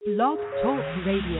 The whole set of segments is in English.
Blog Talk Radio.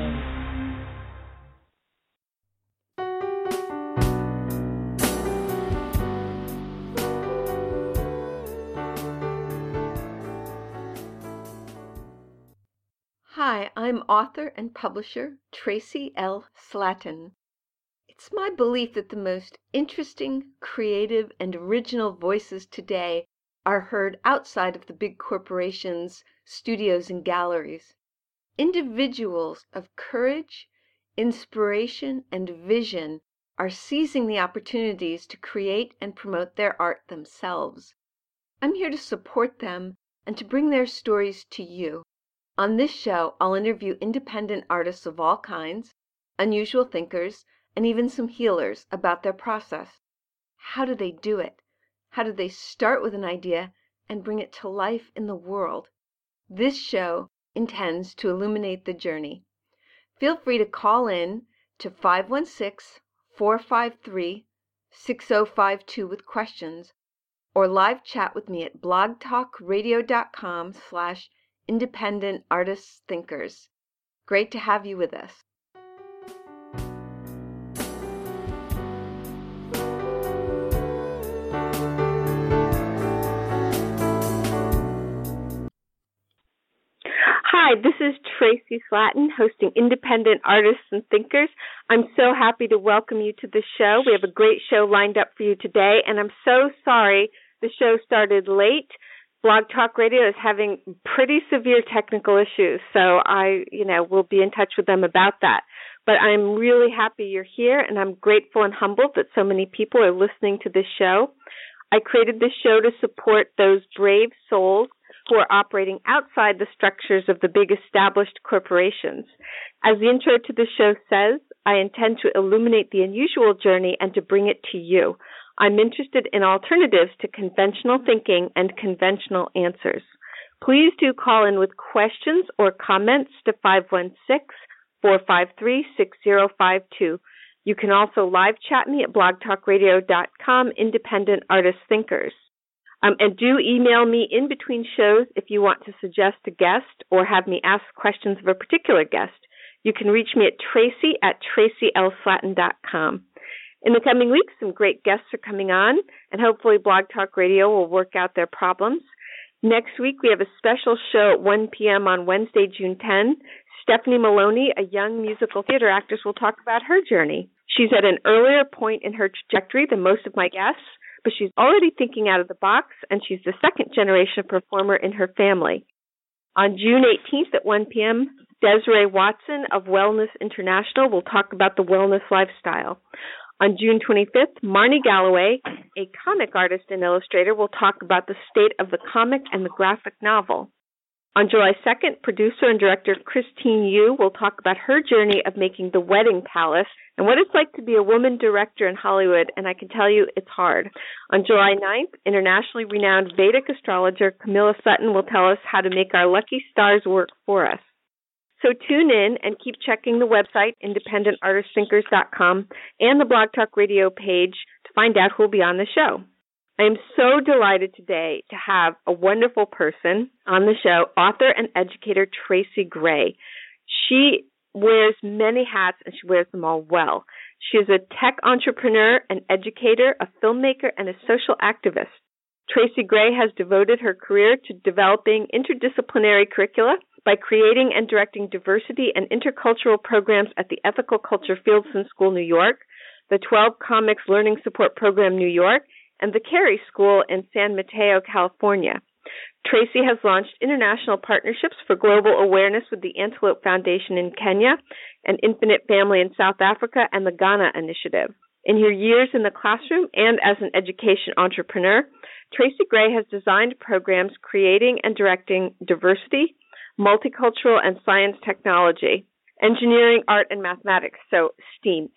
Hi, I'm author and publisher Tracy L. Slatton. It's my belief that the most interesting, creative, and original voices today are heard outside of the big corporations, studios, and galleries. Individuals of courage, inspiration, and vision are seizing the opportunities to create and promote their art themselves. I'm here to support them and to bring their stories to you. On this show, I'll interview independent artists of all kinds, unusual thinkers, and even some healers about their process. How do they do it? How do they start with an idea and bring it to life in the world? This show intends to illuminate the journey. Feel free to call in to 516-453-6052 with questions, or live chat with me at blogtalkradio.com/independent artists thinkers. Great to have you with us. Hi, this is Tracy Slatton, hosting Independent Artists and Thinkers. I'm so happy to welcome you to the show. We have a great show lined up for you today, and I'm so sorry the show started late. Blog Talk Radio is having pretty severe technical issues, so we'll be in touch with them about that. But I'm really happy you're here, and I'm grateful and humbled that so many people are listening to this show. I created this show to support those brave souls who are operating outside the structures of the big established corporations. As the intro to the show says, I intend to illuminate the unusual journey and to bring it to you. I'm interested in alternatives to conventional thinking and conventional answers. Please do call in with questions or comments to 516-453-6052. You can also live chat me at blogtalkradio.com, Independent Artist Thinkers. And do email me in between shows if you want to suggest a guest or have me ask questions of a particular guest. You can reach me at tracy@tracylslatton.com. In the coming weeks, some great guests are coming on, and hopefully Blog Talk Radio will work out their problems. Next week, we have a special show at 1 p.m. on Wednesday, June 10. Stephanie Maloney, a young musical theater actress, will talk about her journey. She's at an earlier point in her trajectory than most of my guests, but she's already thinking out of the box, and she's the second-generation performer in her family. On June 18th at 1 p.m., Desiree Watson of Wellness International will talk about the wellness lifestyle. On June 25th, Marnie Galloway, a comic artist and illustrator, will talk about the state of the comic and the graphic novel. On July 2nd, producer and director Christine Yu will talk about her journey of making The Wedding Palace and what it's like to be a woman director in Hollywood, and I can tell you it's hard. On July 9th, internationally renowned Vedic astrologer Camilla Sutton will tell us how to make our lucky stars work for us. So tune in and keep checking the website, independentartistthinkers.com, and the Blog Talk Radio page to find out who will be on the show. I am so delighted today to have a wonderful person on the show, author and educator Tracy Gray. She wears many hats, and she wears them all well. She is a tech entrepreneur, an educator, a filmmaker, and a social activist. Tracy Gray has devoted her career to developing interdisciplinary curricula by creating and directing diversity and intercultural programs at the Ethical Culture Fieldson School, New York, the 12 Comics Learning Support Program, New York, and the Carey School in San Mateo, California. Tracy has launched international partnerships for global awareness with the Antelope Foundation in Kenya, and Infinite Family in South Africa, and the Ghana Initiative. In her years in the classroom and as an education entrepreneur, Tracy Gray has designed programs creating and directing diversity, multicultural, and science technology, engineering, art, and mathematics, so STEAM,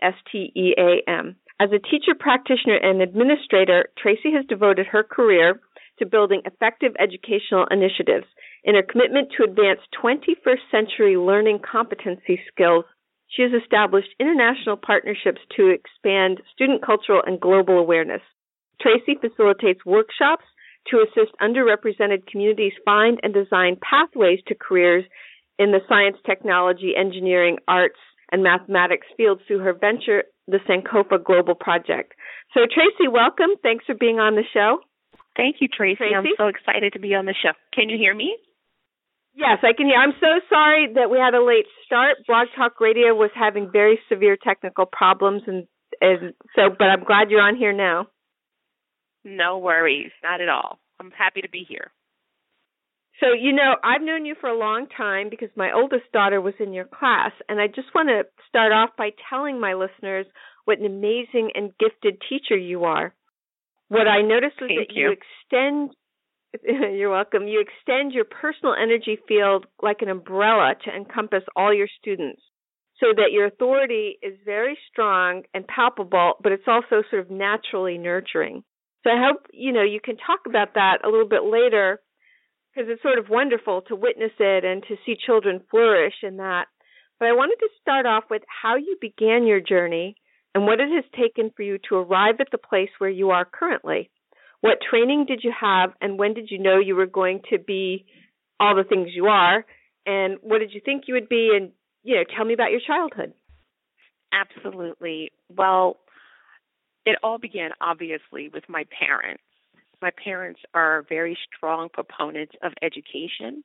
STEAM. As a teacher, practitioner, and administrator, Tracy has devoted her career to building effective educational initiatives. In her commitment to advance 21st century learning competency skills, she has established international partnerships to expand student cultural and global awareness. Tracy facilitates workshops to assist underrepresented communities find and design pathways to careers in the science, technology, engineering, arts, and mathematics fields through her venture, the Sankofa Global Project. So, Tracy, welcome. Thanks for being on the show. Thank you, Tracy. I'm so excited to be on the show. Can you hear me? Yes, I can hear. I'm so sorry that we had a late start. Blog Talk Radio was having very severe technical problems, but I'm glad you're on here now. No worries, not at all. I'm happy to be here. So, I've known you for a long time because my oldest daughter was in your class, and I just want to start off by telling my listeners what an amazing and gifted teacher you are. What I noticed was that you extend, you're welcome, you extend your personal energy field like an umbrella to encompass all your students so that your authority is very strong and palpable, but it's also sort of naturally nurturing. So I hope, you can talk about that a little bit later because it's sort of wonderful to witness it and to see children flourish in that. But I wanted to start off with how you began your journey and what it has taken for you to arrive at the place where you are currently. What training did you have, and when did you know you were going to be all the things you are, and what did you think you would be? And, tell me about your childhood. Absolutely. Well, it all began, obviously, with my parents. My parents are very strong proponents of education.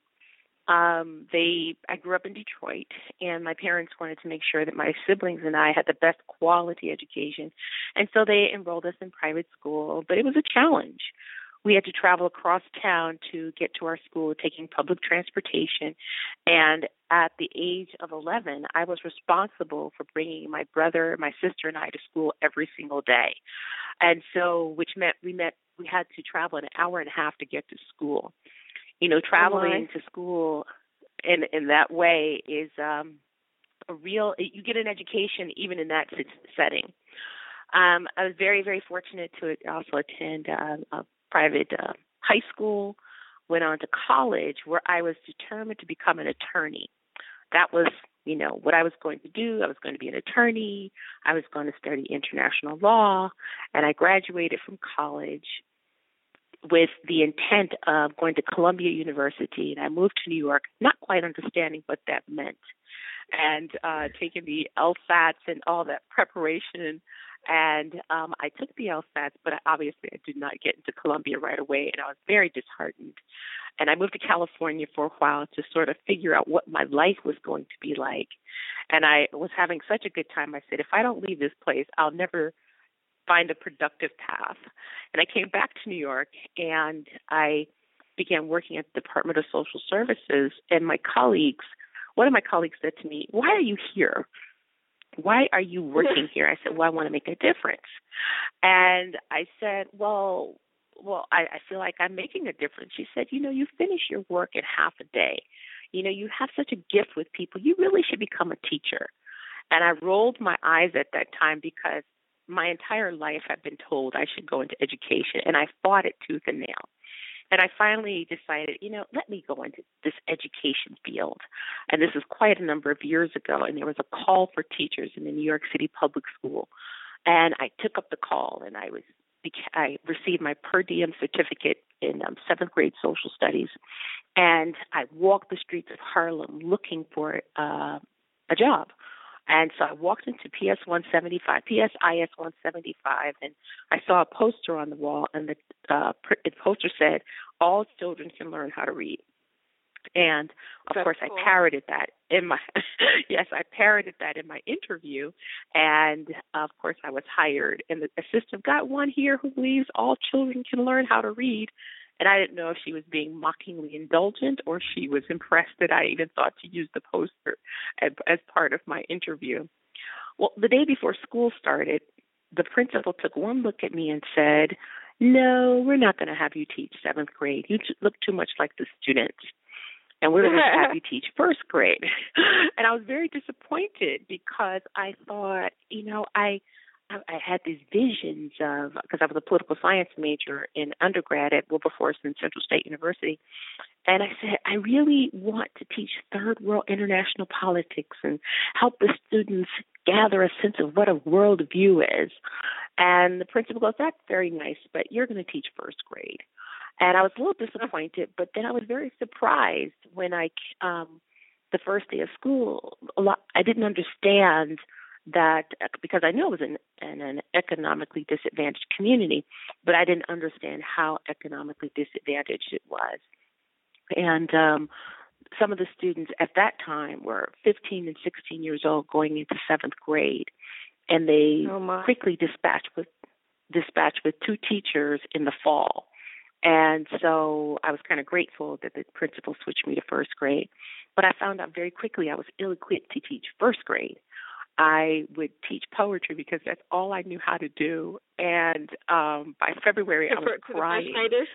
I grew up in Detroit, and my parents wanted to make sure that my siblings and I had the best quality education, and so they enrolled us in private school, but it was a challenge. We had to travel across town to get to our school, taking public transportation, and at the age of 11, I was responsible for bringing my brother, my sister, and I to school every single day, and so which meant we had to travel an hour and a half to get to school. Traveling to school in that way is you get an education even in that setting. I was very, very fortunate to also attend a private high school, went on to college where I was determined to become an attorney. That was, what I was going to do. I was going to be an attorney. I was going to study international law, and I graduated from college with the intent of going to Columbia University, and I moved to New York, not quite understanding what that meant, and taking the LSATs and all that preparation, and I took the LSATs, but obviously I did not get into Columbia right away, and I was very disheartened, and I moved to California for a while to sort of figure out what my life was going to be like, and I was having such a good time. I said, if I don't leave this place, I'll never find a productive path. And I came back to New York, and I began working at the Department of Social Services. And one of my colleagues said to me, why are you here? Why are you working here? I said, well, I want to make a difference. And I said, well, I feel like I'm making a difference. She said, you finish your work in half a day. You have such a gift with people. You really should become a teacher. And I rolled my eyes at that time because my entire life I've been told I should go into education, and I fought it tooth and nail. And I finally decided, let me go into this education field. And this is quite a number of years ago, and there was a call for teachers in the New York City public school. And I took up the call, and I received my per diem certificate in seventh grade social studies. And I walked the streets of Harlem looking for a job. And so I walked into PSIS 175, and I saw a poster on the wall, and the poster said, all children can learn how to read. And of course, cool. I parroted that in my my interview, and of course, I was hired. And the assistant, got one here who believes all children can learn how to read. And I didn't know if she was being mockingly indulgent or she was impressed that I even thought to use the poster as part of my interview. Well, the day before school started, the principal took one look at me and said, no, we're not going to have you teach seventh grade. You look too much like the students. And we're going to have you teach first grade. And I was very disappointed because I thought, I had these visions of, because I was a political science major in undergrad at Wilberforce and Central State University, and I said, I really want to teach third world international politics and help the students gather a sense of what a world view is. And the principal goes, that's very nice, but you're going to teach first grade. And I was a little disappointed, but then I was very surprised when I the first day of school, I didn't understand that, because I knew it was in an economically disadvantaged community, but I didn't understand how economically disadvantaged it was. And some of the students at that time were 15 and 16 years old going into seventh grade, and they quickly dispatched with two teachers in the fall. And so I was kind of grateful that the principal switched me to first grade. But I found out very quickly I was ill-equipped to teach first grade. I would teach poetry because that's all I knew how to do. And by February, I was crying.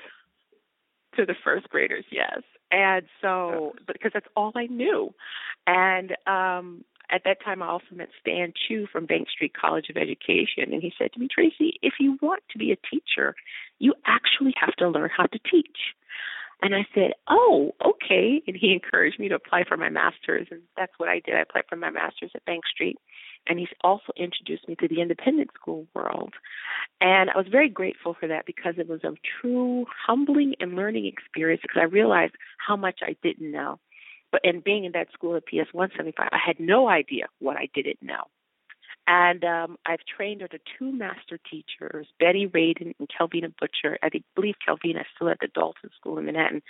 To the first graders, yes. And so, because that's all I knew. And at that time, I also met Stan Chu from Bank Street College of Education. And he said to me, Tracy, if you want to be a teacher, you actually have to learn how to teach. And I said, oh, okay. And he encouraged me to apply for my master's. And that's what I did. I applied for my master's at Bank Street. And he's also introduced me to the independent school world. And I was very grateful for that because it was a true humbling and learning experience, because I realized how much I didn't know. But in being in that school at PS 175, I had no idea what I didn't know. And I've trained under two master teachers, Betty Radin and Kelvina Butcher. I believe Kelvina is still at the Dalton School in Manhattan.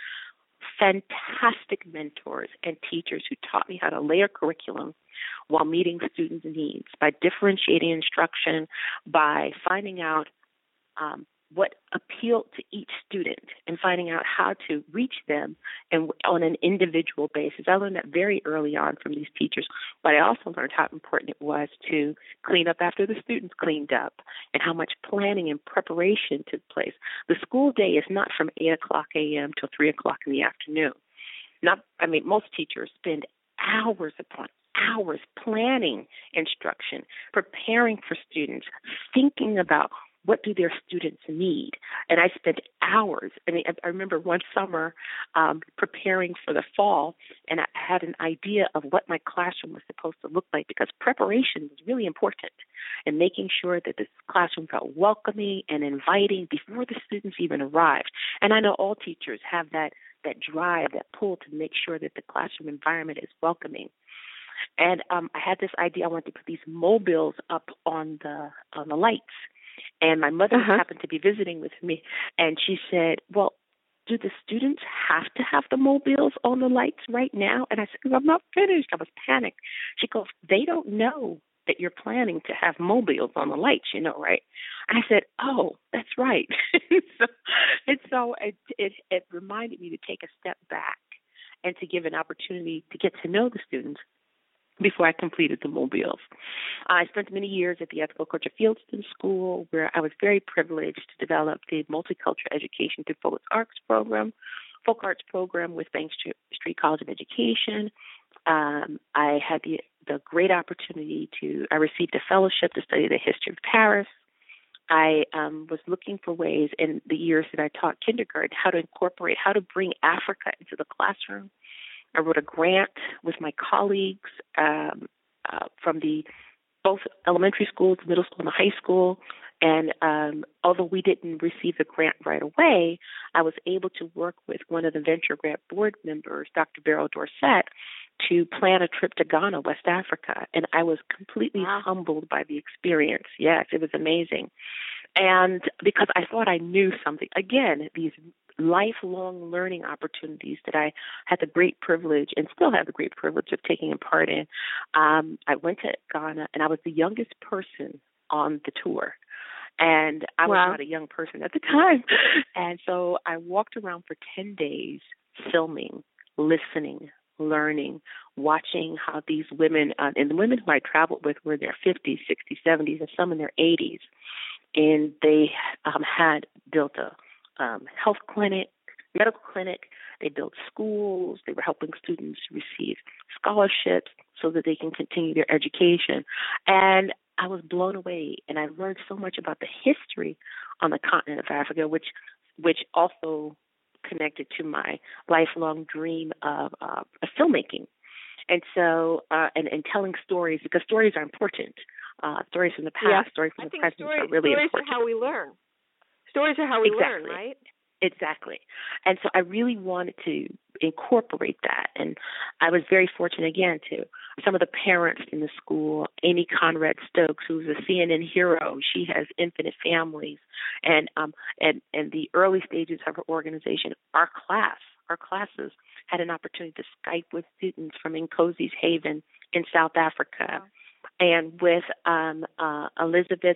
Fantastic mentors and teachers who taught me how to layer curriculum while meeting students' needs, by differentiating instruction, by finding out what appealed to each student and finding out how to reach them and on an individual basis. I learned that very early on from these teachers, but I also learned how important it was to clean up after the students cleaned up and how much planning and preparation took place. The school day is not from 8 o'clock a.m. till 3 o'clock in the afternoon. Most teachers spend hours upon hours planning instruction, preparing for students, thinking about what do their students need. And I spent hours. I remember one summer preparing for the fall, and I had an idea of what my classroom was supposed to look like, because preparation was really important, and making sure that this classroom felt welcoming and inviting before the students even arrived. And I know all teachers have that drive, that pull to make sure that the classroom environment is welcoming. And I had this idea. I wanted to put these mobiles up on the lights. And my mother happened to be visiting with me, and she said, well, do the students have to have the mobiles on the lights right now? And I said, I'm not finished. I was panicked. She goes, they don't know that you're planning to have mobiles on the lights, right? And I said, oh, that's right. so it reminded me to take a step back and to give an opportunity to get to know the students before I completed the mobiles. I spent many years at the Ethical Culture Fieldston School, where I was very privileged to develop the multicultural education through folk arts program with Bank Street College of Education. I had the great opportunity I received a fellowship to study the history of Paris. I was looking for ways in the years that I taught kindergarten how to bring Africa into the classroom. I wrote a grant with my colleagues from both elementary schools, middle school, and the high school. And although we didn't receive the grant right away, I was able to work with one of the Venture Grant board members, Dr. Beryl Dorset, to plan a trip to Ghana, West Africa. And I was completely humbled by the experience. Yes, it was amazing. And because I thought I knew something, again, these lifelong learning opportunities that I had the great privilege and still have the great privilege of taking a part in. I went to Ghana, and I was the youngest person on the tour. And I was not a young person at the time. And so I walked around for 10 days filming, listening, learning, watching how these women, and the women who I traveled with were in their 50s, 60s, 70s, and some in their 80s. And they had built a health clinic, medical clinic. They built schools. They were helping students receive scholarships so that they can continue their education. And I was blown away, and I learned so much about the history on the continent of Africa, which also connected to my lifelong dream of filmmaking. And so, and telling stories, because stories are important. Stories from the past, stories from the present are really important. Stories are how we learn. Stories are how we learn, right? Exactly. And so I really wanted to incorporate that. And I was very fortunate, again, to some of the parents in the school, Amy Conrad Stokes, who's a CNN hero. She has infinite families. And the early stages of her organization, our classes had an opportunity to Skype with students from Nkosi's Haven in South Africa, and with Elizabeth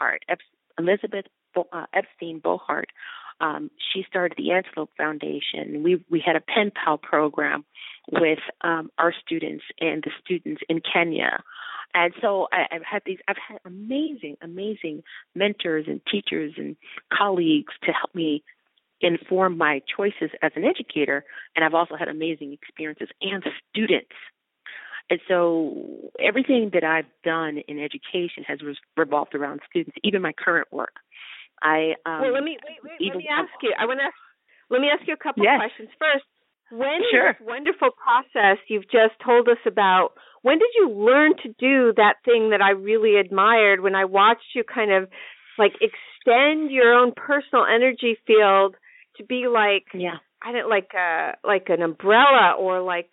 Epstein Bohart. She started the Antelope Foundation. We had a pen pal program with our students and the students in Kenya. And so I've had amazing mentors and teachers and colleagues to help me inform my choices as an educator. And I've also had amazing experiences and students. And so everything that I've done in education has revolved around students, even my current work. Let me ask you. Let me ask you a couple of questions. First, when this wonderful process you've just told us about, when did you learn to do that thing that I really admired when I watched you kind of like extend your own personal energy field to be like an umbrella, or like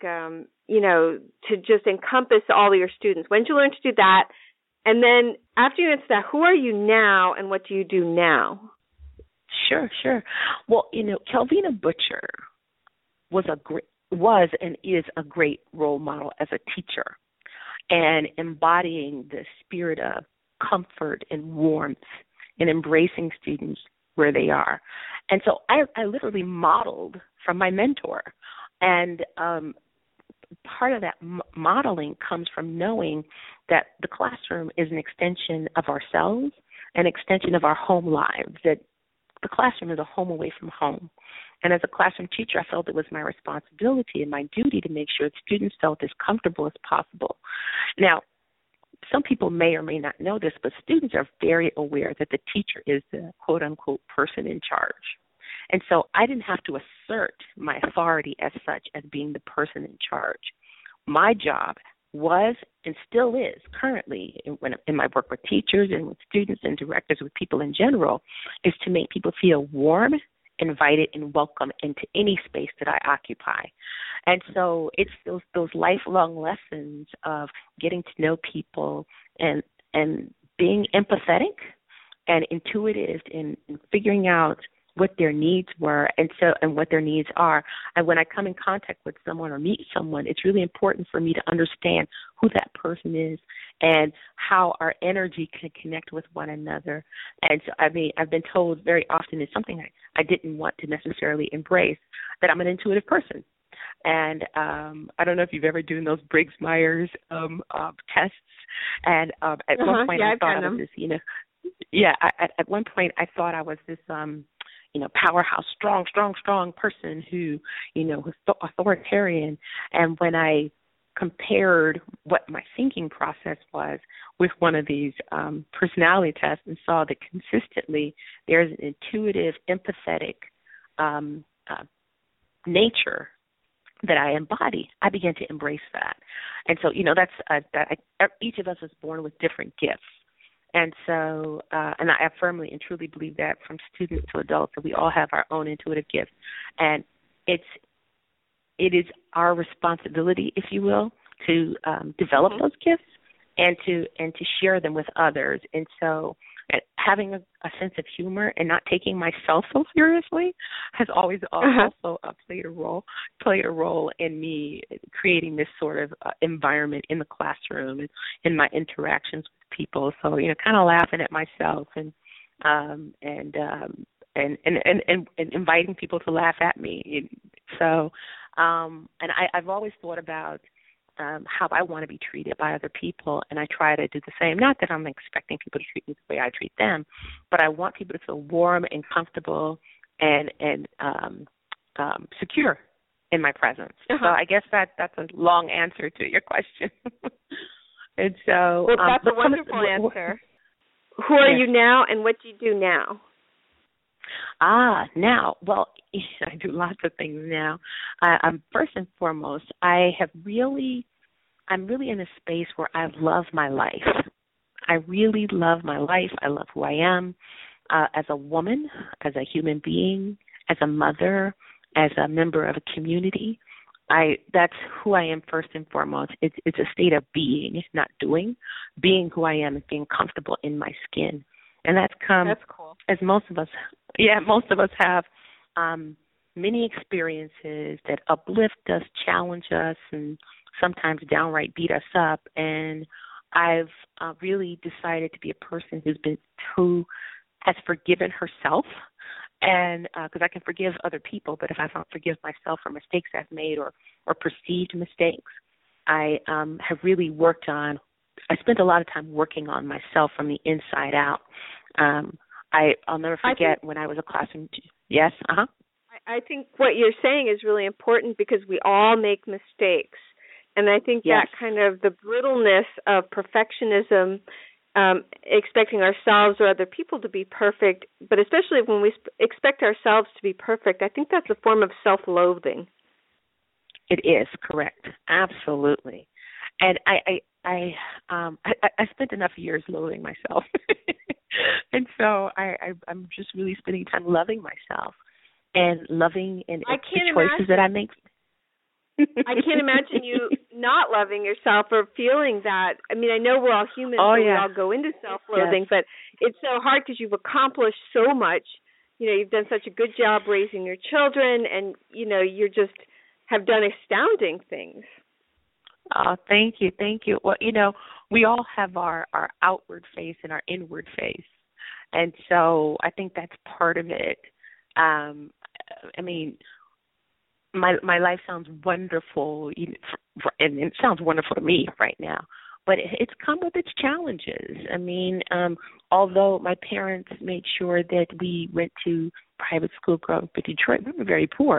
to just encompass all your students? When did you learn to do that? And then after you answer that, who are you now and what do you do now? Sure. Well, Kelvina Butcher was and is a great role model as a teacher, and embodying the spirit of comfort and warmth and embracing students where they are. And so I literally modeled from my mentor. And part of that modeling comes from knowing that the classroom is an extension of ourselves, an extension of our home lives, that the classroom is a home away from home. And as a classroom teacher, I felt it was my responsibility and my duty to make sure that students felt as comfortable as possible. Now, some people may or may not know this, but students are very aware that the teacher is the quote-unquote person in charge. And so I didn't have to assert my authority as such as being the person in charge. My job was and still is currently in my work with teachers and with students and directors, with people in general, is to make people feel warm, invited, and welcome into any space that I occupy. And so it's those lifelong lessons of getting to know people and being empathetic and intuitive in figuring out what their needs were and what their needs are. And when I come in contact with someone or meet someone, it's really important for me to understand who that person is and how our energy can connect with one another. And so, I've been told very often, it's something I didn't want to necessarily embrace, that I'm an intuitive person. And I don't know if you've ever done those Briggs-Myers tests. And at one point I thought I was this, at one point I thought I was this powerhouse, strong person who, was authoritarian. And when I compared what my thinking process was with one of these personality tests and saw that consistently there's an intuitive, empathetic nature that I embody, I began to embrace that. And so, each of us is born with different gifts. And so, and I firmly and truly believe that from students to adults, that we all have our own intuitive gifts. And it is our responsibility, if you will, to develop those gifts and to share them with others. And so having a sense of humor and not taking myself so seriously has always also played a role in me creating this sort of environment in the classroom and in my interactions with people. So, kind of laughing at myself and inviting people to laugh at me. So, and I've always thought about how I want to be treated by other people, and I try to do the same. Not that I'm expecting people to treat me the way I treat them, but I want people to feel warm and comfortable and secure in my presence. So I guess that's a long answer to your question. And so, that's a wonderful answer. Who are you now, and what do you do now? Now, well, I do lots of things now. I'm first and foremost, I'm really in a space where I love my life. I really love my life. I love who I am as a woman, as a human being, as a mother, as a member of a community. That's who I am first and foremost. It's a state of being, not doing. Being who I am and being comfortable in my skin. And that's cool. As most of us have many experiences that uplift us, challenge us, and sometimes downright beat us up. And I've really decided to be a person who has forgiven herself. And because I can forgive other people, but if I don't forgive myself for mistakes I've made or perceived mistakes, I have really I spent a lot of time working on myself from the inside out. I'll never forget when I was a classroom. Yes, I think what you're saying is really important because we all make mistakes. And I think that kind of the brittleness of perfectionism, expecting ourselves or other people to be perfect, but especially when we expect ourselves to be perfect, I think that's a form of self-loathing. It is, correct. Absolutely. And I spent enough years loathing myself. And so I'm just really spending time loving myself and loving and the choices that I make. I can't imagine you not loving yourself or feeling that. I mean, I know we're all human, so we all go into self-loathing, but it's so hard because you've accomplished so much. You know, you've done such a good job raising your children, and, you know, you just have done astounding things. Oh, thank you. Well, you know, we all have our outward face and our inward face. And so I think that's part of it. I mean, my life sounds wonderful, and it sounds wonderful to me right now, but it's come with its challenges. I mean, although my parents made sure that we went to private school growing up in Detroit, we were very poor.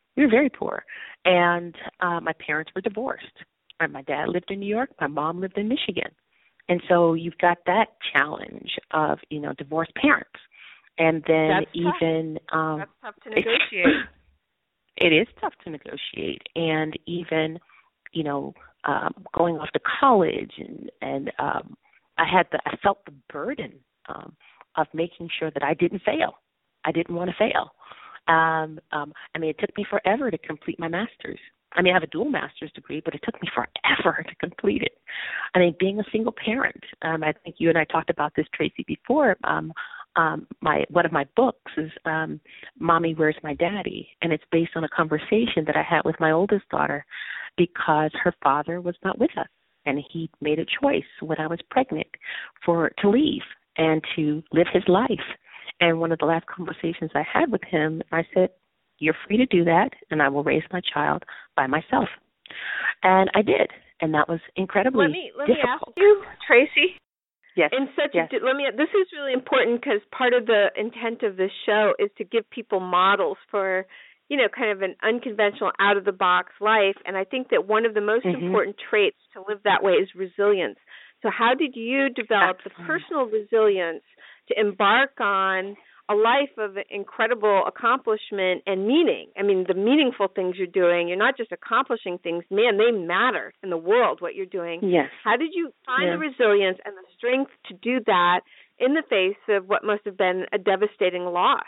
And my parents were divorced. My dad lived in New York. My mom lived in Michigan. And so you've got that challenge of, you know, divorced parents. And then that's tough to negotiate. It is tough to negotiate. And even, you know, going off to college and I felt the burden of making sure that I didn't fail. I didn't want to fail. I mean, it took me forever to complete my master's. I mean, I have a dual master's degree, but it took me forever to complete it. I mean, being a single parent, I think you and I talked about this, Tracy, before. One of my books is Mommy, Where's My Daddy? And it's based on a conversation that I had with my oldest daughter because her father was not with us. And he made a choice when I was pregnant to leave and to live his life. And one of the last conversations I had with him, I said, you're free to do that, and I will raise my child by myself. And I did, and that was incredibly difficult. Let me ask you, Tracy. Yes. This is really important because part of the intent of this show is to give people models for, you know, kind of an unconventional, out-of-the-box life. And I think that one of the most important traits to live that way is resilience. So how did you develop the personal resilience to embark on a life of incredible accomplishment and meaning? I mean, the meaningful things you're doing, you're not just accomplishing things. Man, they matter in the world, what you're doing. Yes. How did you find the resilience and the strength to do that in the face of what must have been a devastating loss?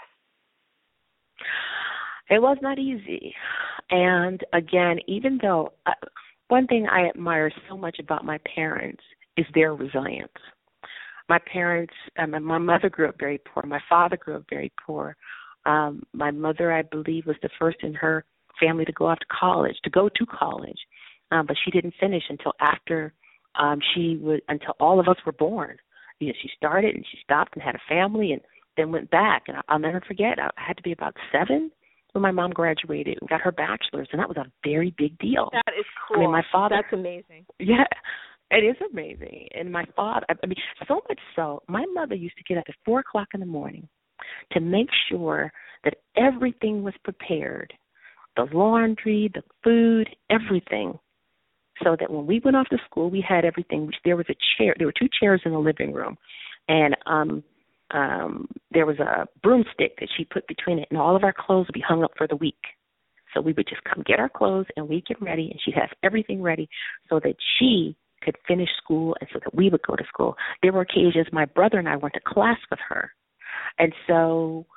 It was not easy. And again, even though one thing I admire so much about my parents is their resilience. My parents, my mother grew up very poor. My father grew up very poor. My mother, I believe, was the first in her family to go to college. But she didn't finish until after until all of us were born. You know, she started and she stopped and had a family and then went back. And I'll never forget, I had to be about 7 when my mom graduated and got her bachelor's, and that was a very big deal. That is cool. I mean, my father. That's amazing. Yeah. It is amazing. And my father, I mean, so much so, my mother used to get up at 4 o'clock in the morning to make sure that everything was prepared, the laundry, the food, everything, so that when we went off to school, we had everything. There was a chair. There were 2 chairs in the living room, and there was a broomstick that she put between it, and all of our clothes would be hung up for the week. So we would just come get our clothes, and we'd get ready, and she'd have everything ready so that she could finish school and so that we would go to school. There were occasions my brother and I went to class with her. And so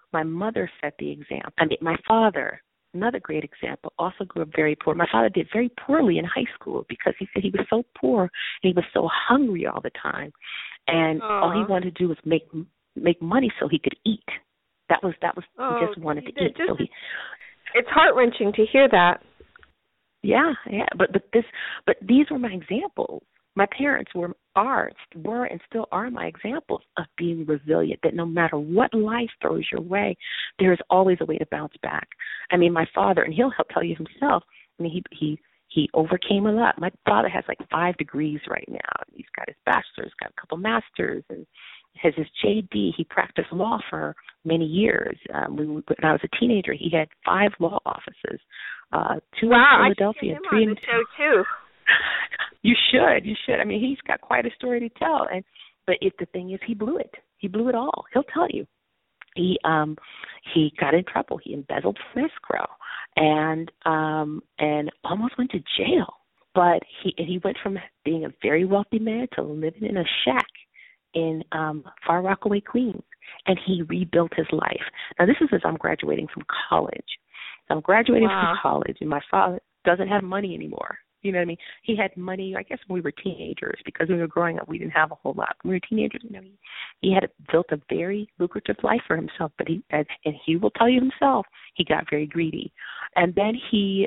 my mother set the example. I mean, my father, another great example, also grew up very poor. My father did very poorly in high school because he said he was so poor and he was so hungry all the time, and all he wanted to do was make money so he could eat. That was he just wanted to eat. It's heart-wrenching to hear that. Yeah, but these were my examples. My parents were and still are my examples of being resilient, that no matter what life throws your way, there is always a way to bounce back. I mean, my father, and he'll tell you himself, I mean, he overcame a lot. My father has like 5 degrees right now. He's got his bachelor's, got a couple masters, and has his JD. He practiced law for many years. When I was a teenager, he had 5 law offices, 2 in Philadelphia, and 3 in the show too. You should. I mean, he's got quite a story to tell. But the thing is, he blew it. He blew it all. He'll tell you. He got in trouble. He embezzled from escrow, and almost went to jail. But he went from being a very wealthy man to living in a shack in Far Rockaway, Queens, and he rebuilt his life. Now, this is as I'm graduating from college. I'm graduating from college, and my father doesn't have money anymore. You know what I mean? He had money, I guess, when we were teenagers, because when we were growing up, we didn't have a whole lot. When we were teenagers, you know, he had built a very lucrative life for himself, but he will tell you himself, he got very greedy. And then he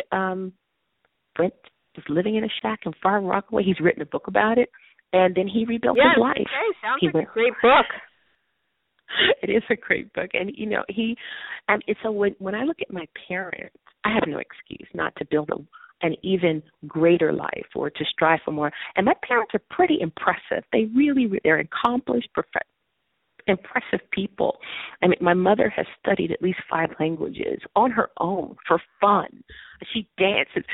was living in a shack in Far Rockaway. He's written a book about it, and then he rebuilt his life. Okay. Sounds like a great book. It is a great book, and you know so when I look at my parents, I have no excuse not to build an even greater life or to strive for more. And my parents are pretty impressive. They're accomplished, impressive people. I mean, my mother has studied at least 5 languages on her own for fun. She dances,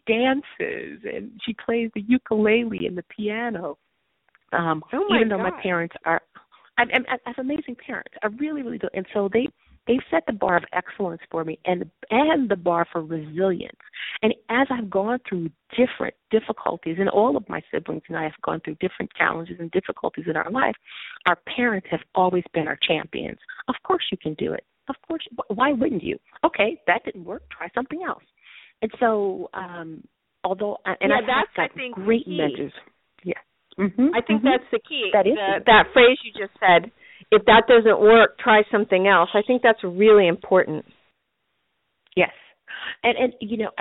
and she plays the ukulele and the piano. Even though my parents are. I have amazing parents. I really, really do. And so they set the bar of excellence for me and the bar for resilience. And as I've gone through different difficulties, and all of my siblings and I have gone through different challenges and difficulties in our life, our parents have always been our champions. Of course you can do it. Of course. Why wouldn't you? Okay, that didn't work. Try something else. And so, I've got great mentors. Yeah. Mm-hmm, I think that's the key. That phrase you just said, if that doesn't work, try something else. I think that's really important. Yes. And you know,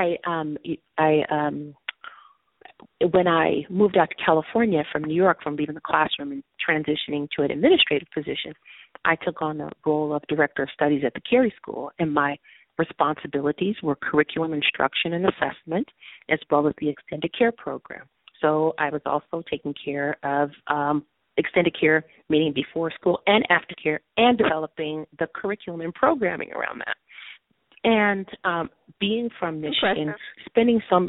when I moved out to California from New York, from leaving the classroom and transitioning to an administrative position, I took on the role of Director of Studies at the Carey School, and my responsibilities were curriculum instruction and assessment, as well as the extended care program. So I was also taking care of extended care, meaning before school and after care, and developing the curriculum and programming around that. And being from Michigan, spending some,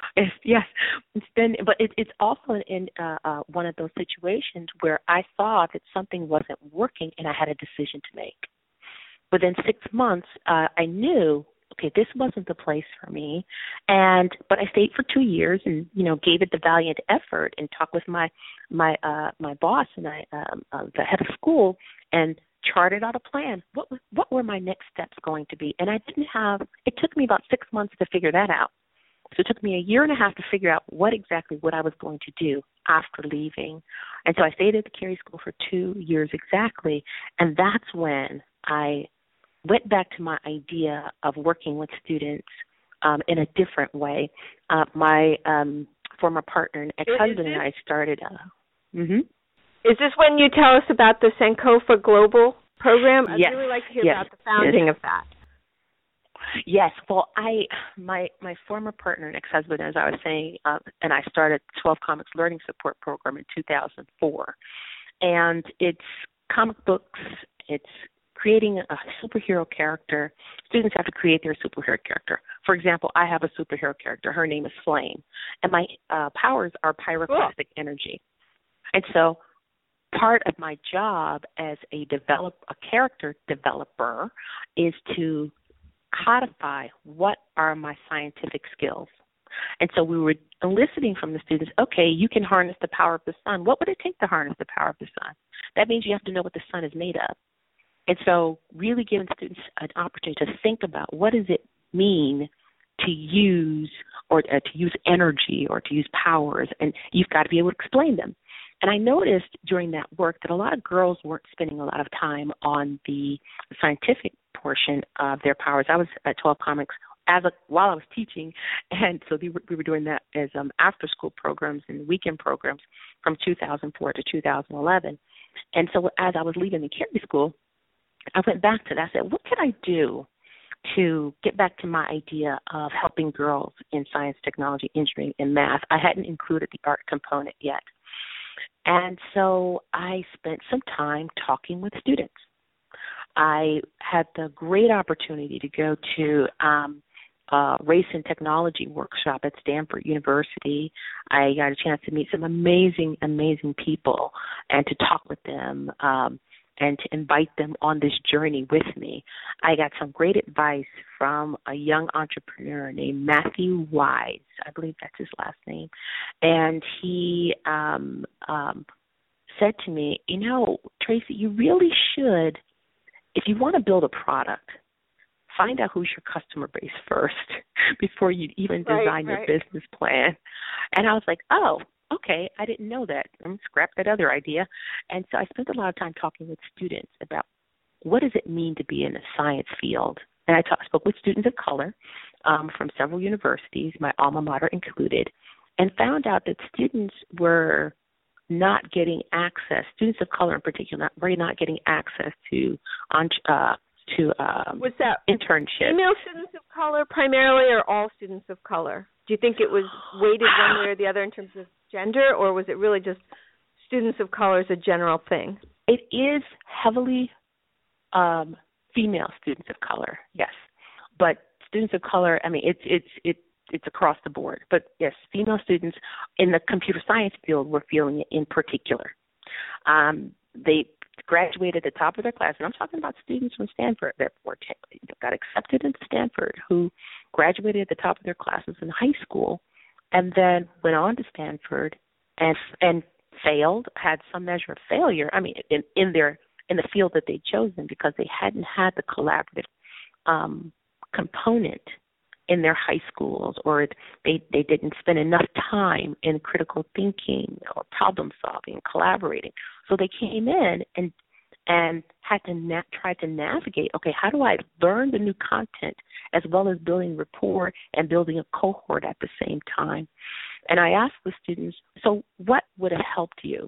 but it's also in one of those situations where I saw that something wasn't working and I had a decision to make. Within 6 months, I knew, okay, this wasn't the place for me, but I stayed for 2 years and gave it the valiant effort and talked with my boss and the head of school and charted out a plan. What were my next steps going to be? And it took me about 6 months to figure that out. So it took me 1.5 years to figure out what I was going to do after leaving. And so I stayed at the Carey School for 2 years exactly, and that's when I went back to my idea of working with students in a different way. My former partner and ex-husband and I started. Is this when you tell us about the Sankofa Global program? I'd really like to hear about the founding of that. Yes. Well, my former partner and ex-husband, as I was saying, and I started 12 Comics Learning Support Program in 2004. And it's comic books, it's creating a superhero character. Students have to create their superhero character. For example, I have a superhero character. Her name is Flame. And my powers are pyroclastic energy. And so part of my job as a character developer is to codify what are my scientific skills. And so we were eliciting from the students, okay, you can harness the power of the sun. What would it take to harness the power of the sun? That means you have to know what the sun is made of. And so really giving students an opportunity to think about what does it mean to use or to use energy or to use powers, and you've got to be able to explain them. And I noticed during that work that a lot of girls weren't spending a lot of time on the scientific portion of their powers. I was at 12 Comics while I was teaching, and so we were doing that as after-school programs and weekend programs from 2004 to 2011. And so as I was leaving the Carey School, I went back to that. I said, what could I do to get back to my idea of helping girls in science, technology, engineering, and math? I hadn't included the art component yet. And so I spent some time talking with students. I had the great opportunity to go to race and technology workshop at Stanford University. I got a chance to meet some amazing, amazing people and to talk with them and to invite them on this journey with me. I got some great advice from a young entrepreneur named Matthew Wise. I believe that's his last name. And he said to me, Tracy, you really should, if you want to build a product, find out who's your customer base first before you even design your business plan. And I was like, oh, okay, I didn't know that. I'm scrap that other idea. And so I spent a lot of time talking with students about what does it mean to be in a science field. And I spoke with students of color from several universities, my alma mater included, and found out that students were not getting access, students of color in particular, were not getting access to was that internships. Female students of color primarily, or all students of color? Do you think it was weighted one way or the other in terms of gender, or was it really just students of color as a general thing? It is heavily female students of color, yes. But students of color, I mean, it's across the board. But yes, female students in the computer science field were feeling it in particular. They graduated at the top of their class, and I'm talking about students from Stanford that got accepted into Stanford, who graduated at the top of their classes in high school, and then went on to Stanford and failed, had some measure of failure. I mean, in the field that they'd chosen, because they hadn't had the collaborative component in their high schools, or they didn't spend enough time in critical thinking or problem solving, collaborating. So they came in and had to try to navigate, okay, how do I learn the new content as well as building rapport and building a cohort at the same time? And I asked the students, so what would have helped you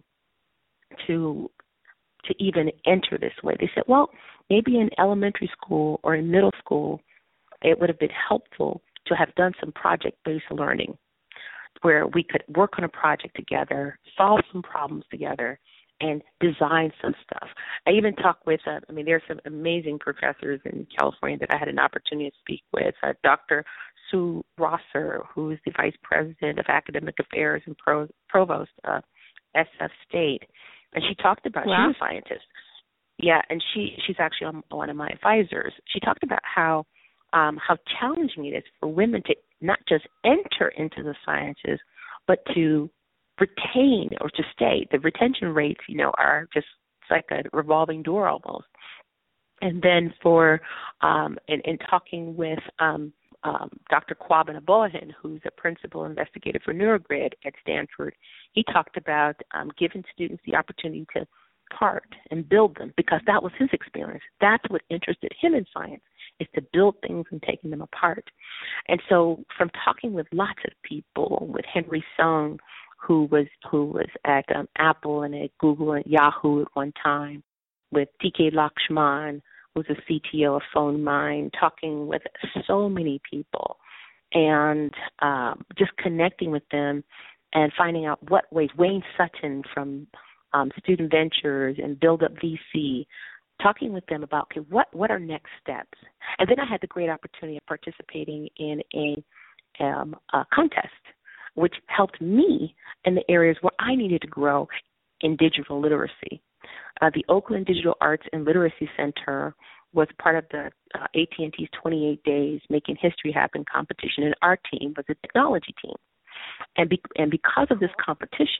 to even enter this way? They said, well, maybe in elementary school or in middle school, it would have been helpful to have done some project-based learning where we could work on a project together, solve some problems together, and design some stuff. I even talked with, there's some amazing professors in California that I had an opportunity to speak with. Dr. Sue Rosser, who is the Vice President of Academic Affairs and Provost of SF State. And she talked about, wow. She's a scientist. Yeah, and she's actually one of my advisors. She talked about how challenging it is for women to not just enter into the sciences, but to retain or to stay. The retention rates, are just, it's like a revolving door almost. And then for, in talking with Dr. Kwabena Bohan, who's a principal investigator for NeuroGrid at Stanford, he talked about giving students the opportunity to part and build them, because that was his experience. That's what interested him in science, is to build things and taking them apart. And so from talking with lots of people, with Henry Sung, who was at Apple and at Google and Yahoo at one time, with TK Lakshman, who's a CTO of PhoneMind, talking with so many people and just connecting with them and finding out what ways. Wayne Sutton from Student Ventures and Build Up VC, talking with them about, okay, what are next steps? And then I had the great opportunity of participating in a contest, which helped me in the areas where I needed to grow in digital literacy. The Oakland Digital Arts and Literacy Center was part of the AT&T's 28 Days Making History Happen competition, and our team was a technology team. And because of this competition,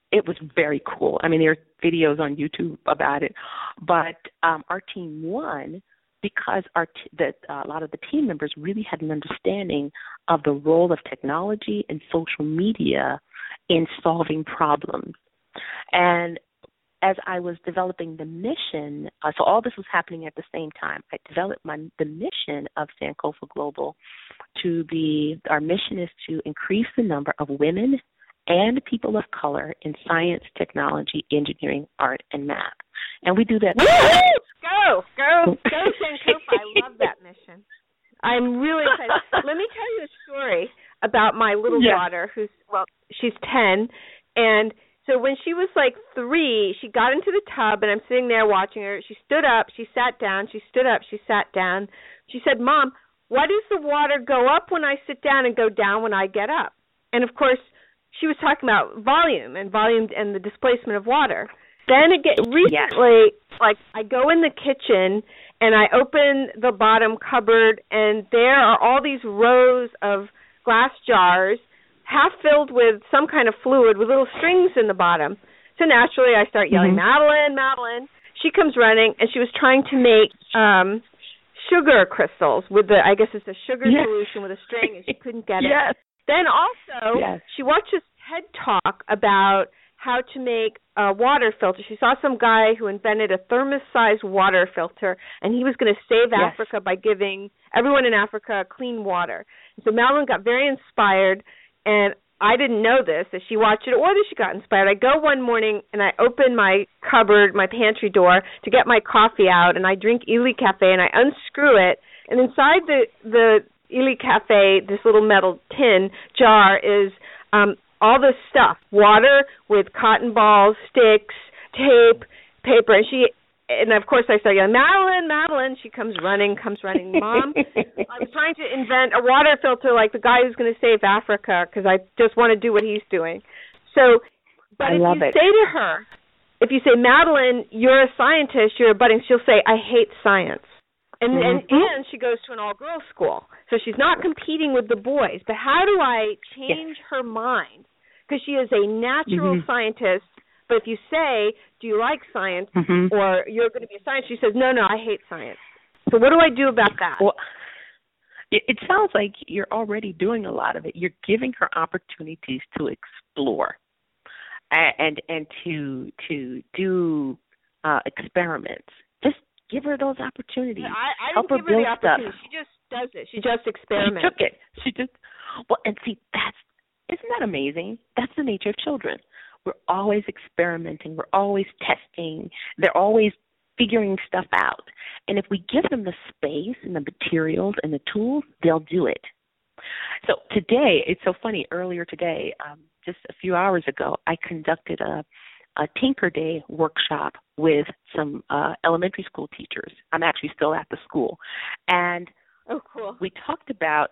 it was very cool. I mean, there are videos on YouTube about it, but our team won because a lot of the team members really had an understanding of the role of technology and social media in solving problems. And as I was developing the mission, so all this was happening at the same time, I developed the mission of Sankofa Global to be, our mission is to increase the number of women and people of color in science, technology, engineering, art, and math. And we do that. Go, Sankofa. I love that mission. I'm really excited. Let me tell you a story about my little daughter she's 10, and so when she was like 3, she got into the tub, and I'm sitting there watching her. She stood up, she sat down, she stood up, she sat down. She said, "Mom, why does the water go up when I sit down and go down when I get up?" And of course, she was talking about volume and the displacement of water. Then recently, like I go in the kitchen and I open the bottom cupboard, and there are all these rows of glass jars, half filled with some kind of fluid with little strings in the bottom. So naturally, I start yelling, "Madeline, Madeline!" She comes running, and she was trying to make sugar crystals with I guess it's a sugar solution with a string, and she couldn't get it. Then also, she watched this TED Talk about how to make a water filter. She saw some guy who invented a thermos-sized water filter, and he was going to save Africa by giving everyone in Africa clean water. And so Madeline got very inspired, and I didn't know this, that she watched it or that she got inspired. I go one morning, and I open my cupboard, my pantry door, to get my coffee out, and I drink Illy Cafe, and I unscrew it, and inside the Illy Cafe, this little metal tin jar, is all this stuff, water with cotton balls, sticks, tape, paper, and of course I start yelling, "Madeline, Madeline!" She comes running, "Mom, I was trying to invent a water filter like the guy who's going to save Africa because I just want to do what he's doing." So, but if you say to her, if you say, "Madeline, you're a scientist, you're a budding," she'll say, "I hate science." And she goes to an all-girls school. So she's not competing with the boys. But how do I change her mind? Because she is a natural scientist. But if you say, "Do you like science?" or "You're going to be a scientist," she says, No, I hate science. So what do I do about that? Well, it sounds like you're already doing a lot of it. You're giving her opportunities to explore and to do experiments. Just give her those opportunities. I Help didn't her give her build the opportunity. stuff. She just does it. She just experiments. She took it. And see, isn't that amazing? That's the nature of children. We're always experimenting. We're always testing. They're always figuring stuff out. And if we give them the space and the materials and the tools, they'll do it. So today, it's so funny, earlier today, just a few hours ago, I conducted a Tinker Day workshop with some elementary school teachers. I'm actually still at the school. And oh, cool. We talked about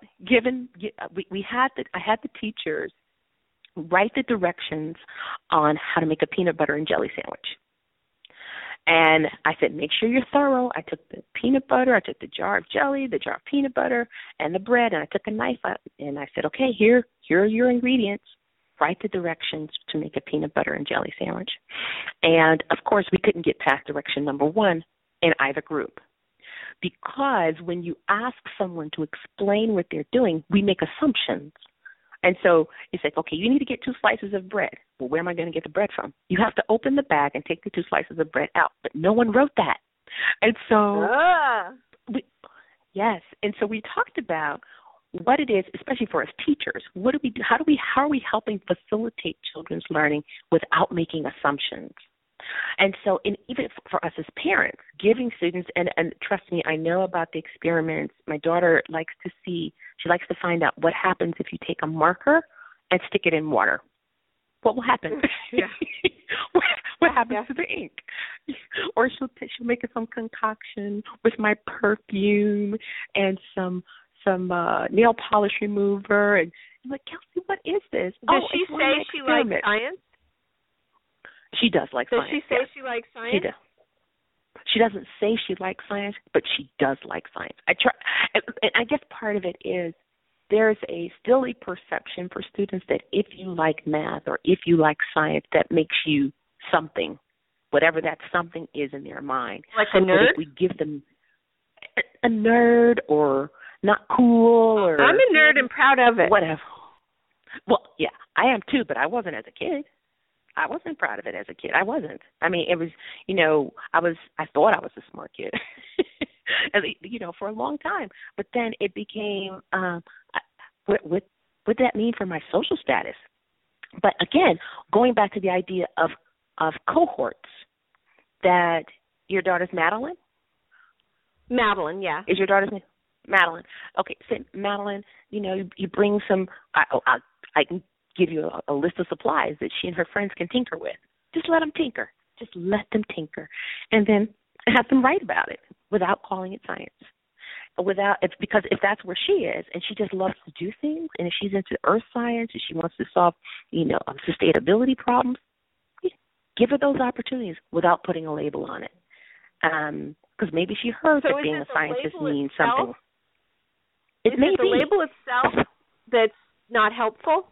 I had the teachers write the directions on how to make a peanut butter and jelly sandwich. And I said, make sure you're thorough. I took the peanut butter, I took the jar of jelly, the jar of peanut butter, and the bread, and I took a knife out, and I said, okay, here are your ingredients. Write the directions to make a peanut butter and jelly sandwich. And, of course, we couldn't get past direction number 1 in either group. Because when you ask someone to explain what they're doing, we make assumptions. And so it's like, okay, you need to get 2 slices of bread. Well, where am I going to get the bread from? You have to open the bag and take the 2 slices of bread out. But no one wrote that. And so, And so we talked about what it is, especially for us teachers. What do we do? How are we helping facilitate children's learning without making assumptions? And so, even for us as parents, giving students, and trust me, I know about the experiments. My daughter likes to find out what happens if you take a marker and stick it in water. What will happen? What happens to the ink? Or she'll make some concoction with my perfume and some nail polish remover, and I'm like, Kelsey, what is this? Does she say she likes science? She does like science. Does she say she likes science? She does. She doesn't say she likes science, but she does like science. And I guess part of it is there's still a perception for students that if you like math or if you like science, that makes you something, whatever that something is in their mind. Like a nerd? But if we give them a nerd or not cool or... I'm a nerd and proud of it. Whatever. Well, yeah, I am too, but I wasn't as a kid. I wasn't proud of it as a kid. I wasn't. I mean, it was, I thought I was a smart kid, for a long time. But then it became, what would that mean for my social status? But again, going back to the idea of cohorts, that your daughter's Madeline? Madeline, yeah. Is your daughter's name? Madeline. Okay, so Madeline, you bring some, I can give you a list of supplies that she and her friends can tinker with. Just let them tinker. Just let them tinker. And then have them write about it without calling it science. Because if that's where she is and she just loves to do things, and if she's into earth science and she wants to solve, sustainability problems, give her those opportunities without putting a label on it. Because maybe she heard that being a scientist means something. It may be. The label itself that's not helpful?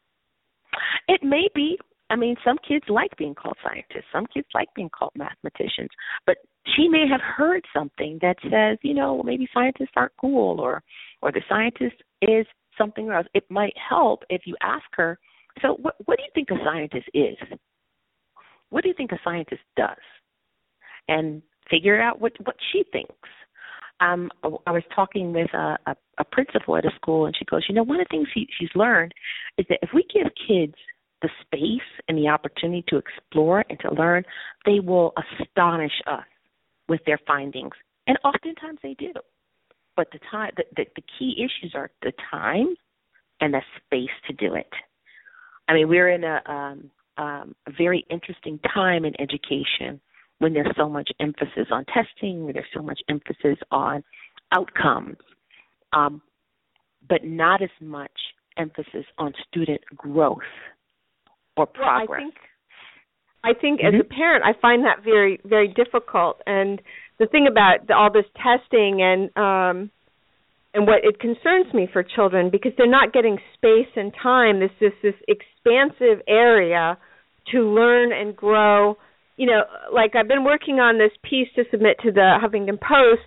It may be. I mean, some kids like being called scientists. Some kids like being called mathematicians. But she may have heard something that says, maybe scientists aren't cool, or the scientist is something else. It might help if you ask her, so what do you think a scientist is? What do you think a scientist does? And figure out what she thinks. I was talking with a principal at a school, and she goes, one of the things she's learned is that if we give kids the space and the opportunity to explore and to learn, they will astonish us with their findings. And oftentimes they do. But the key issues are the time and the space to do it. I mean, we're in a very interesting time in education when there's so much emphasis on testing, when there's so much emphasis on outcomes, but not as much emphasis on student growth or progress. Well, I think as a parent, I find that very, very difficult. And the thing about all this testing and what it concerns me for children, because they're not getting space and time, this expansive area to learn and grow. Like I've been working on this piece to submit to the Huffington Post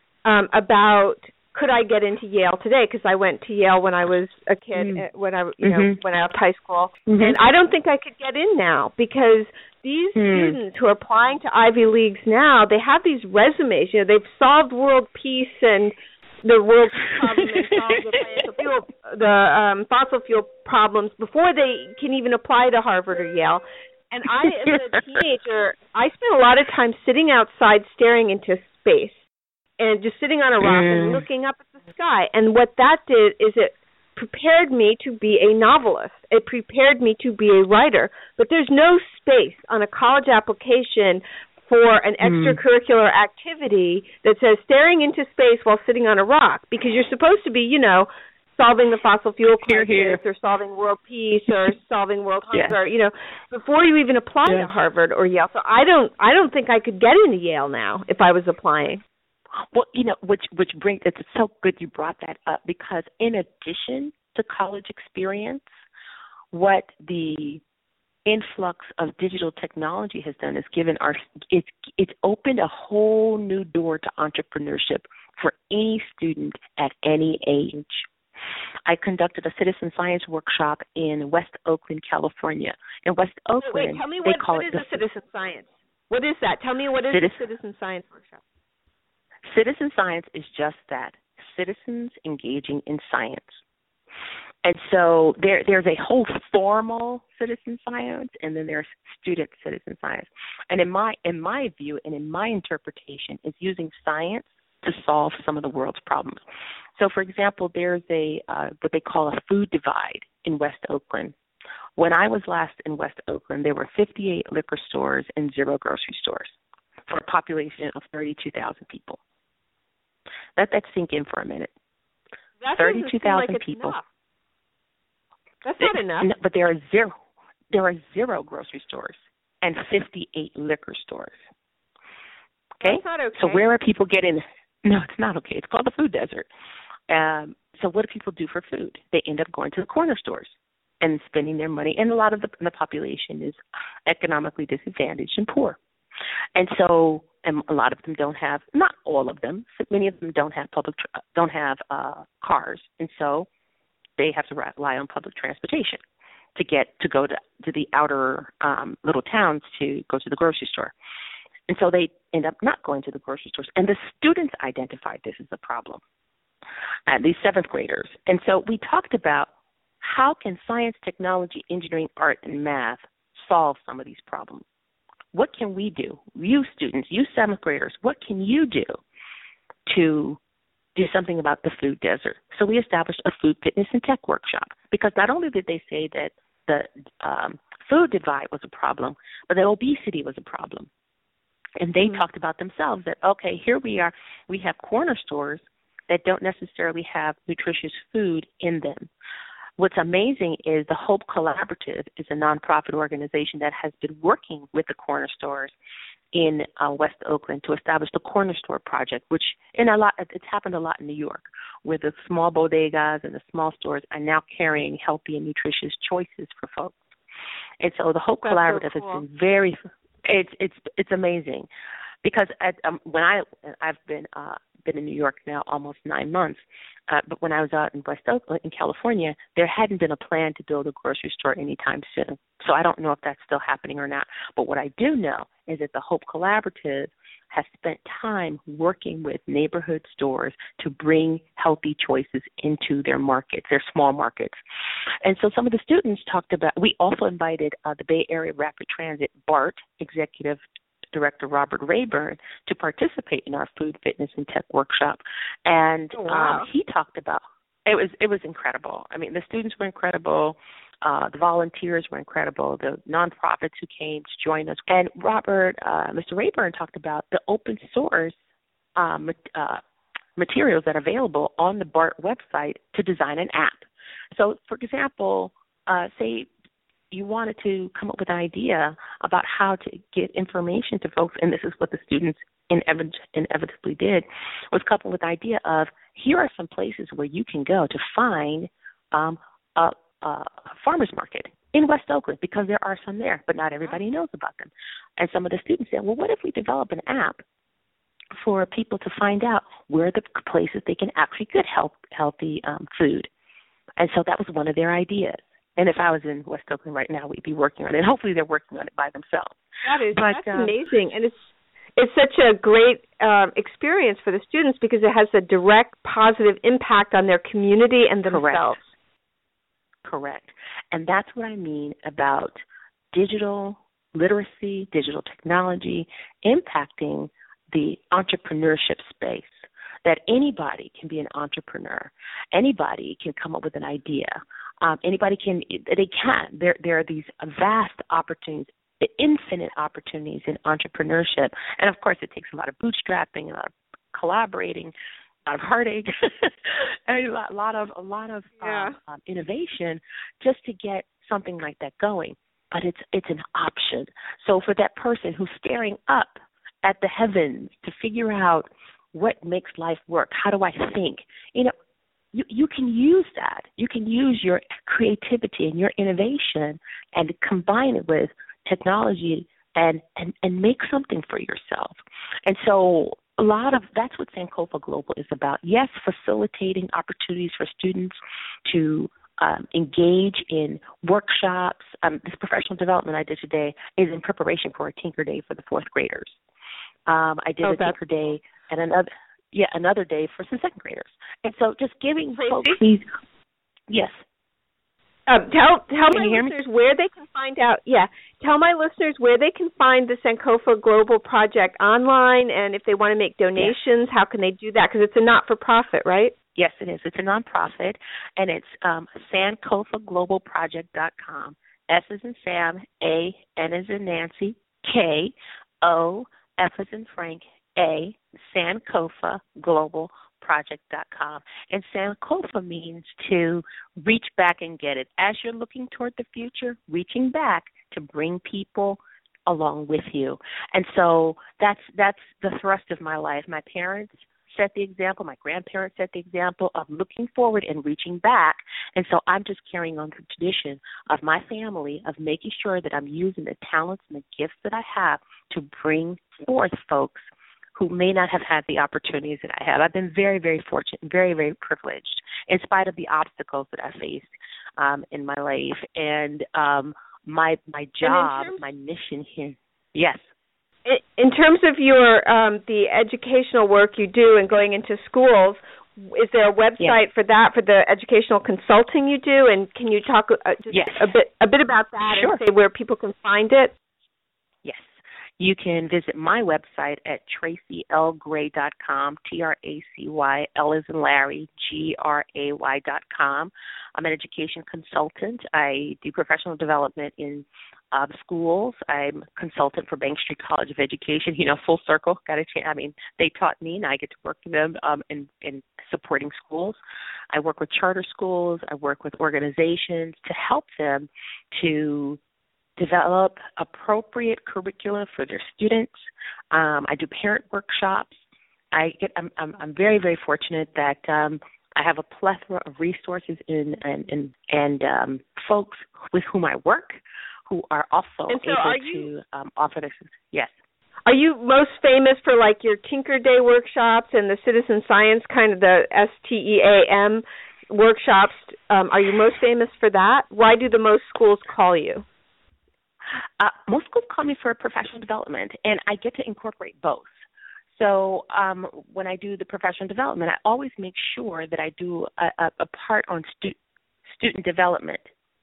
about could I get into Yale today, because I went to Yale when I was a kid, when I left high school, and I don't think I could get in now, because these students who are applying to Ivy Leagues now, they have these resumes. They've solved world peace and the world problem, and solved the fossil fuel problems before they can even apply to Harvard or Yale. And I, as a teenager, I spent a lot of time sitting outside staring into space and just sitting on a rock and looking up at the sky. And what that did is it prepared me to be a novelist. It prepared me to be a writer. But there's no space on a college application for an extracurricular activity that says staring into space while sitting on a rock, because you're supposed to be, solving the fossil fuel crisis or solving world peace or solving world hunger, before you even apply to Harvard or Yale. So I don't think I could get into Yale now if I was applying. Well, which brings, it's so good you brought that up, because in addition to college experience, what the influx of digital technology has done is it's opened a whole new door to entrepreneurship for any student at any age. I conducted a citizen science workshop in West Oakland, California. In West Oakland, wait, tell me what is a citizen science? What is that? Tell me what is a citizen science workshop? Citizen science is just that, citizens engaging in science. And so there's a whole formal citizen science, and then there's student citizen science. And in my view and in my interpretation, is using science to solve some of the world's problems. So, for example, there's what they call a food divide in West Oakland. When I was last in West Oakland, there were 58 liquor stores and 0 grocery stores for a population of 32,000 people. Let that sink in for a minute. 32,000 people. Enough. That's not enough. No, but there are 0 grocery stores and 58 liquor stores. Okay? That's not okay. So where are people getting? No, it's not okay. It's called the food desert. So what do people do for food? They end up going to the corner stores and spending their money. And a lot of the population is economically disadvantaged and poor. And so, and a lot of them don't have, not all of them, but many of them don't have cars. And so they have to rely on public transportation to go to the outer little towns to go to the grocery store. And so they end up not going to the grocery stores. And the students identified this as a problem, these seventh graders. And so we talked about how can science, technology, engineering, art, and math solve some of these problems? What can we do? You students, you seventh graders, what can you do to do something about the food desert? So we established a food, fitness, and tech workshop because not only did they say that the food divide was a problem, but that obesity was a problem. And they talked about themselves that, okay, here we are. We have corner stores that don't necessarily have nutritious food in them. What's amazing is the Hope Collaborative is a nonprofit organization that has been working with the corner stores in West Oakland to establish the Corner Store Project, which it's happened a lot in New York, where the small bodegas and the small stores are now carrying healthy and nutritious choices for folks. And so the Hope Collaborative has been very, it's amazing, because when I've been in New York now almost 9 months, but when I was out in West Oakland in California, there hadn't been a plan to build a grocery store anytime soon. So I don't know if that's still happening or not. But what I do know is that the Hope Collaborative has spent time working with neighborhood stores to bring healthy choices into their markets, their small markets. And so some of the students talked about, we also invited the Bay Area Rapid Transit BART Executive Director Robert Rayburn to participate in our food, fitness, and tech workshop. And he talked about, it was incredible. I mean, the students were incredible. The volunteers were incredible. The nonprofits who came to join us. And Mr. Rayburn talked about the open source materials that are available on the BART website to design an app. So, for example, say you wanted to come up with an idea about how to get information to folks, and this is what the students inevitably did, was come up with the idea of, here are some places where you can go to find a farmer's market in West Oakland, because there are some there, but not everybody knows about them. And some of the students said, well, what if we develop an app for people to find out where the places they can actually get healthy food? And so that was one of their ideas. And if I was in West Oakland right now, we'd be working on it. And hopefully they're working on it by themselves. That's amazing. And it's such a great experience for the students, because it has a direct positive impact on their community and themselves. Correct. And that's what I mean about digital literacy, digital technology impacting the entrepreneurship space, that anybody can be an entrepreneur. Anybody can come up with an idea. There are these vast opportunities, infinite opportunities in entrepreneurship. And of course, it takes a lot of bootstrapping, a lot of collaborating, a lot of heartache, and a lot of innovation just to get something like that going. But it's an option. So for that person who's staring up at the heavens to figure out what makes life work, how do I think? You can use that. You can use your creativity and your innovation and combine it with technology and make something for yourself. And so that's what Sankofa Global is about. Yes, facilitating opportunities for students to engage in workshops. This professional development I did today is in preparation for a Tinker Day for the fourth graders. I did a Tinker Day and another day for some second graders. And so just giving folks these, yes. Tell my listeners where they can find out. Yeah, tell my listeners where they can find the Sankofa Global Project online, and if they want to make donations, how can they do that? Because it's a not-for-profit, right? Yes, it is. It's a nonprofit, and it's SankofaglobalProject.com. S as in Sam, A, N as in Nancy, K, O, F as in Frank, A, SankofaglobalProject.com. And Sankofa means to reach back and get it. As you're looking toward the future, reaching back to bring people along with you. And so that's the thrust of my life. My parents set the example. My grandparents set the example of looking forward and reaching back. And so I'm just carrying on the tradition of my family of making sure that I'm using the talents and the gifts that I have to bring forth folks who may not have had the opportunities that I have. I've been very, very fortunate and very, very privileged in spite of the obstacles that I faced in my life. And my job, my mission here. Yes. In terms of your the educational work you do and going into schools, is there a website for that, for the educational consulting you do? And can you talk just a bit about that and say where people can find it? Yes. You can visit my website at tracylgray.com, TRACY, L as in Larry, GRAY.com. I'm an education consultant. I do professional development in schools. I'm a consultant for Bank Street College of Education. Full circle. They taught me, and I get to work with them in supporting schools. I work with charter schools. I work with organizations to help them to develop appropriate curricula for their students. I do parent workshops. I'm very, very fortunate that I have a plethora of resources and folks with whom I work who are also able to offer this. Yes. Are you most famous for your Tinker Day workshops and the citizen science kind of the STEAM workshops? Are you most famous for that? Why do the most schools call you? Most schools call me for professional development, and I get to incorporate both. So when I do the professional development, I always make sure that I do a part on student development.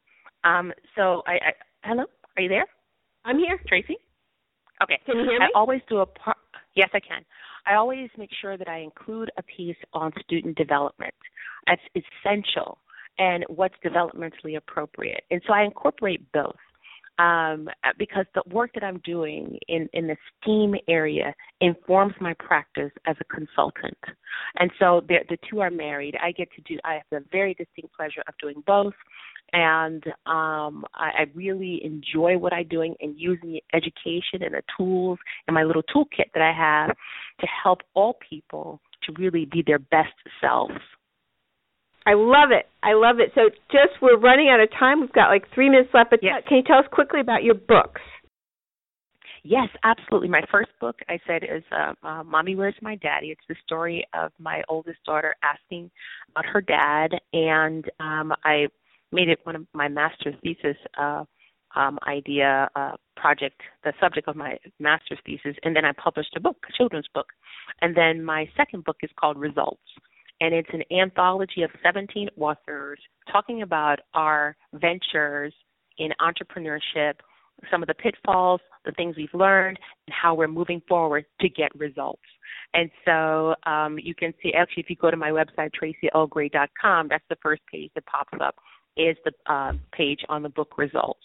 Hello, are you there? I'm here. Tracy? Okay. Can you hear me? I always do a part. Yes, I can. I always make sure that I include a piece on student development. That's essential and what's developmentally appropriate. And so I incorporate both. Because the work that I'm doing in the STEAM area informs my practice as a consultant. And so the two are married. I have the very distinct pleasure of doing both. And I really enjoy what I'm doing and using the education and the tools and my little toolkit that I have to help all people to really be their best selves. I love it. So we're running out of time. We've got 3 minutes left. But yes. Can you tell us quickly about your books? Yes, absolutely. My first book, I said, is Mommy, Where's My Daddy? It's the story of my oldest daughter asking about her dad. And I made it one of my master's thesis project, the subject of my master's thesis. And then I published a book, a children's book. And then my second book is called Results. And it's an anthology of 17 authors talking about our ventures in entrepreneurship, some of the pitfalls, the things we've learned, and how we're moving forward to get results. And so you can see, actually, if you go to my website, tracylgray.com, that's the first page that pops up, is the page on the book Results.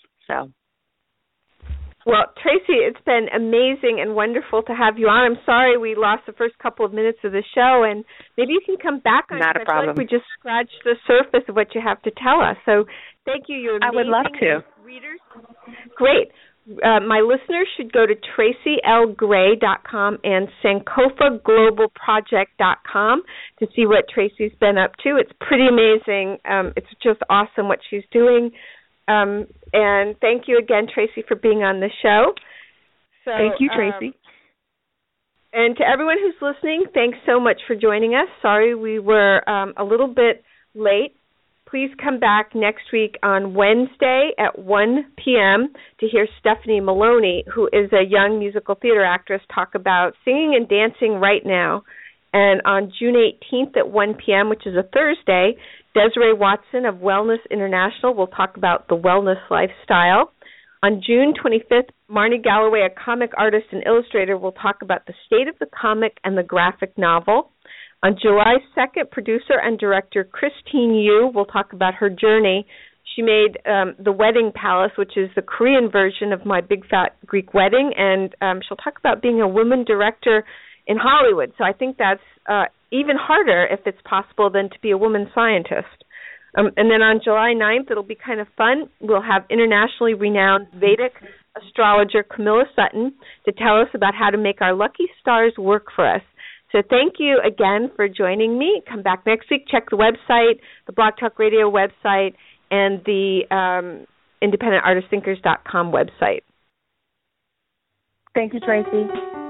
Well, Tracy, it's been amazing and wonderful to have you on. I'm sorry we lost the first couple of minutes of the show, and maybe you can come back on. Not a problem. I feel like we just scratched the surface of what you have to tell us. So thank you. You're amazing. I would love to. Readers. Great. My listeners should go to tracylgray.com and sankofaglobalproject.com to see what Tracy's been up to. It's pretty amazing. It's just awesome what she's doing. And thank you again, Tracy, for being on the show. Thank you, Tracy. And to everyone who's listening, thanks so much for joining us. Sorry we were a little bit late. Please come back next week on Wednesday at 1 p.m. to hear Stephanie Maloney, who is a young musical theater actress, talk about singing and dancing right now. And on June 18th at 1 p.m., which is a Thursday, Desiree Watson of Wellness International will talk about the wellness lifestyle. On June 25th, Marnie Galloway, a comic artist and illustrator, will talk about the state of the comic and the graphic novel. On July 2nd, producer and director Christine Yu will talk about her journey. She made The Wedding Palace, which is the Korean version of My Big Fat Greek Wedding, and she'll talk about being a woman director in Hollywood. So I think that's even harder, if it's possible, than to be a woman scientist. And then on July 9th, it'll be kind of fun. We'll have internationally renowned Vedic astrologer Camilla Sutton to tell us about how to make our lucky stars work for us. So thank you again for joining me. Come back next week. Check the website, the Blog Talk Radio website, and the IndependentArtistThinkers.com website. Thank you, Tracy.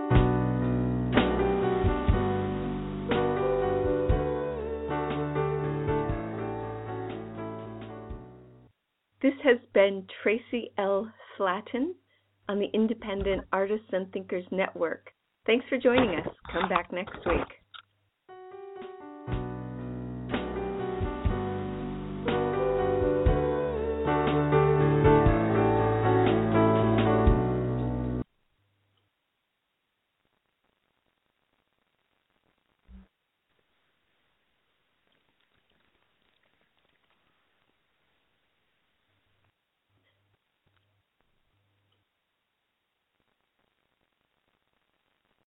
This has been Tracy L. Slatton on the Independent Artists and Thinkers Network. Thanks for joining us. Come back next week.